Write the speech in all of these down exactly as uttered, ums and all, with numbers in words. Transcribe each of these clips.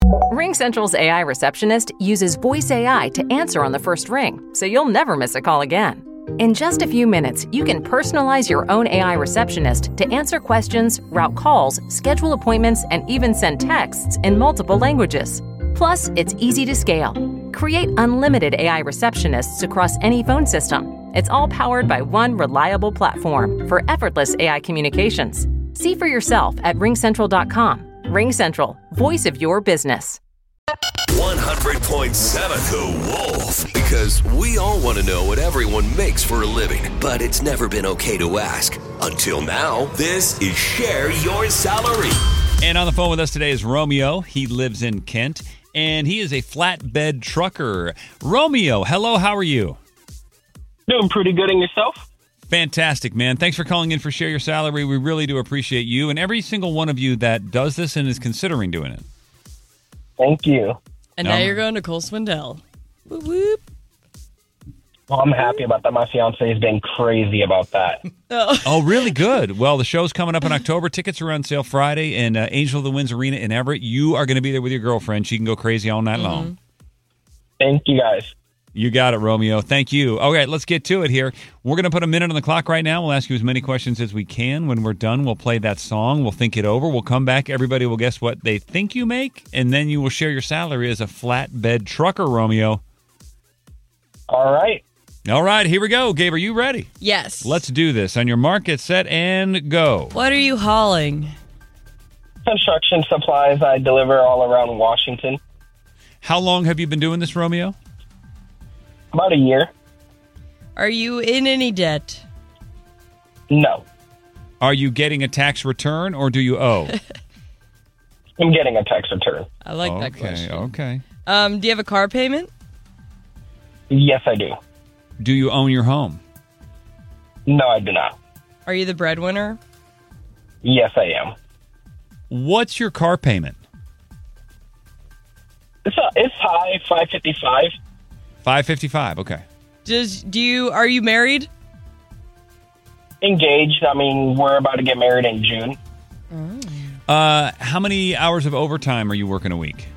RingCentral's A I receptionist uses voice A I to answer on the first ring, so you'll never miss a call again. In just a few minutes, you can personalize your own A I receptionist to answer questions, route calls, schedule appointments, and even send texts in multiple languages. Plus, it's easy to scale. Create unlimited A I receptionists across any phone system. It's all powered by one reliable platform for effortless A I communications. See for yourself at ring central dot com. RingCentral, voice of your business. one hundred point seven The Wolf. Because we all want to know what everyone makes for a living, but it's never been okay to ask. Until now, this is Share Your Salary. And on the phone with us today is Romeo. He lives in Kent, and he is a flatbed trucker. Romeo, hello, how are you? Doing pretty good. And yourself? Fantastic, man. Thanks for calling in for Share Your Salary. We really do appreciate you and every single one of you that does this and is considering doing it. Thank you. And No. now you're going to Cole Swindell. Whoop, whoop. Well, I'm happy about that. My fiance has been crazy about that. Oh. Oh, really good. Well, the show's coming up in October. Tickets are on sale Friday in uh, Angel of the Winds Arena in Everett. You are going to be there with your girlfriend. She can go crazy all night mm-hmm. long. Thank you, guys. You got it, Romeo. Thank you. Okay, let's get to it here. We're going to put a minute on the clock right now. We'll ask you as many questions as we can. When we're done, we'll play that song. We'll think it over. We'll come back. Everybody will guess what they think you make, and then you will share your salary as a flatbed trucker, Romeo. All right. All right, here we go. Gabe, are you ready? Yes. Let's do this. On your mark, get set, and go. What are you hauling? Construction supplies I deliver all around Washington. How long have you been doing this, Romeo? About a year. Are you in any debt? No. Are you getting a tax return, or do you owe? I'm getting a tax return. I like okay, that question. Okay. Um, do you have a car payment? Yes, I do. Do you own your home? No, I do not. Are you the breadwinner? Yes, I am. What's your car payment? It's a, it's high, five fifty-five. five fifty-five. Okay. Does do you are you married? Engaged. I mean, we're about to get married in June. Uh, how many hours of overtime are you working a week?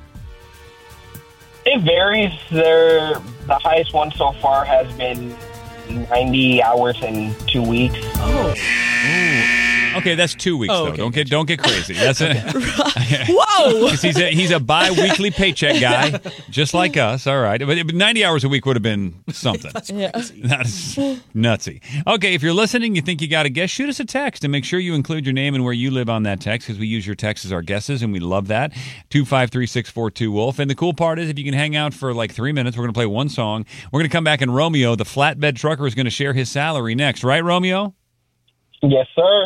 It varies. There, the highest one so far has been ninety hours in two weeks. Oh. Okay, that's two weeks Oh, though. okay, Don't get don't get crazy. That's a, Whoa! 'cause he's a he's a bi-weekly paycheck guy, just like us. All right, but but ninety hours a week would have been something. Yeah. That's nutsy. Okay, if you're listening, you think you got a guess, shoot us a text and make sure you include your name and where you live on that text because we use your text as our guesses and we love that. two five three, six four two, Wolf. And the cool part is if you can hang out for like three minutes, we're going to play one song. We're going to come back and Romeo, the flatbed trucker, is going to share his salary next. Right, Romeo? Yes, sir.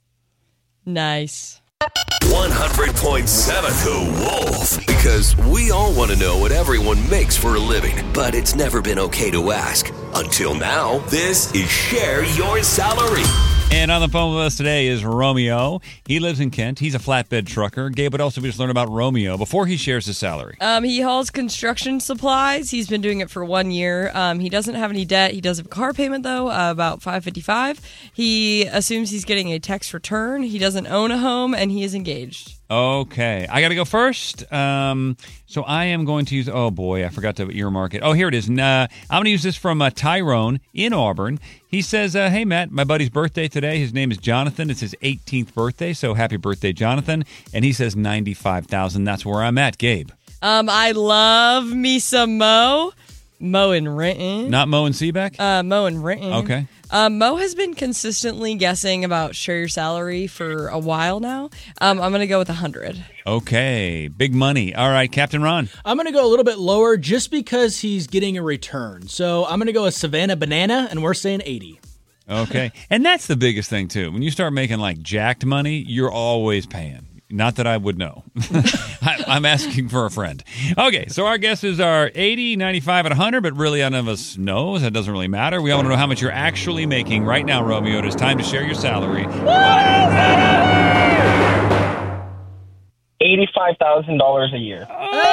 Nice. one hundred point seven The Wolf. Because we all want to know what everyone makes for a living, but it's never been okay to ask. Until now, this is Share Your Salary. And on the phone with us today is Romeo. He lives in Kent. He's a flatbed trucker. Gabe, what else did we just learn about Romeo before he shares his salary? Um, he hauls construction supplies. He's been doing it for one year. Um, he doesn't have any debt. He does have a car payment, though, uh, about five fifty-five. He assumes he's getting a tax return. He doesn't own a home, and he is engaged. Okay. I got to go first. Um, so I am going to use, oh boy, I forgot to earmark it. Oh, here it is. Uh, I'm going to use this from uh, Tyrone in Auburn. He says, uh, hey, Matt, my buddy's birthday today. His name is Jonathan. It's his eighteenth birthday. So happy birthday, Jonathan. And he says ninety-five thousand. That's where I'm at, Gabe. Um, I love me some Mo. Mo in Renton. Not Mo and Seaback? Uh, Mo in Renton. Okay. Um, Mo has been consistently guessing about share your salary for a while now. Um, I'm going to go with one hundred. Okay. Big money. All right, Captain Ron. I'm going to go a little bit lower just because he's getting a return. So I'm going to go with Savannah Banana, and we're saying eighty. Okay. And that's the biggest thing, too. When you start making, like, jacked money, you're always paying. Not that I would know. I, I'm asking for a friend. Okay, so our guesses are eighty, ninety-five, and one hundred, but really none of us knows. That doesn't really matter. We all want to know how much you're actually making right now, Romeo. It is time to share your salary. eighty-five thousand dollars a year.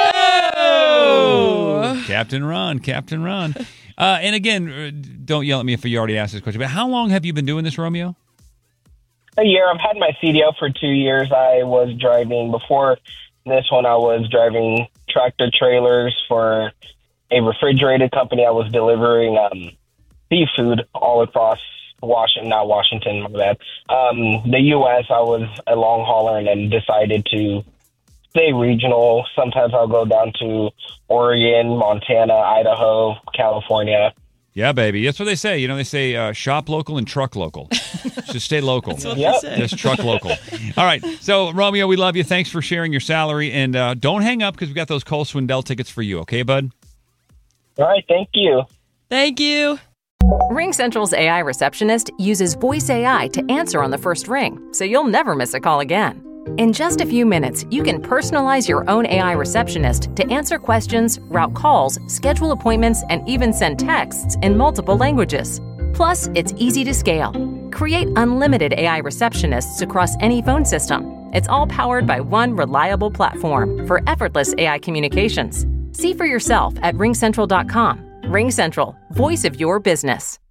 Oh! Captain Ron, Captain Ron. Uh, and again, don't yell at me if you already asked this question, but how long have you been doing this, Romeo? A year. I've had my C D L for two years. I was driving before This one I was driving tractor trailers for a refrigerated company. I was delivering um, seafood all across Washington, not Washington, my bad. Um, the U S, I was a long hauler and then decided to stay regional. Sometimes I'll go down to Oregon, Montana, Idaho, California. Yeah, baby. That's what they say. You know, they say uh, shop local and truck local. Just stay local. That's what Yep. they say. Just truck local. All right. So, Romeo, we love you. Thanks for sharing your salary. And uh, don't hang up because we got those Cole Swindell tickets for you. Okay, bud? All right, thank you. Thank you. RingCentral's A I receptionist uses voice A I to answer on the first ring, so you'll never miss a call again. In just a few minutes, you can personalize your own A I receptionist to answer questions, route calls, schedule appointments, and even send texts in multiple languages. Plus, it's easy to scale. Create unlimited A I receptionists across any phone system. It's all powered by one reliable platform for effortless A I communications. See for yourself at ring central dot com. RingCentral, voice of your business.